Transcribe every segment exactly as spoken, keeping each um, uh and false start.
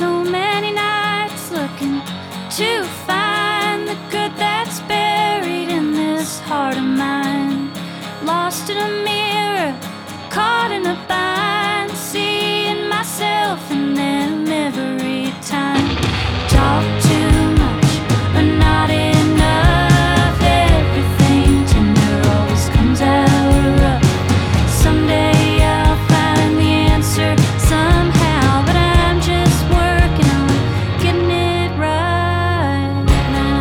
so many nights looking to find the good that's buried in this heart of mine. Lost in a mirror, caught in a bind, seeing myself in them every time. Talk too much, but not enough. Everything tender always comes out rough. Someday I'll find the answer somehow, but I'm just working on getting it right now.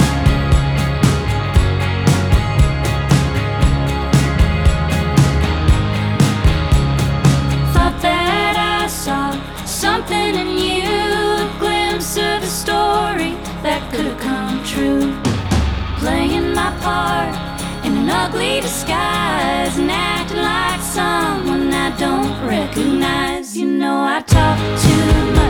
Thought that I saw something in you, a glimpse of a story that could have come true. Playing my part in an ugly disguise and acting like someone I don't recognize. You know I talk too much,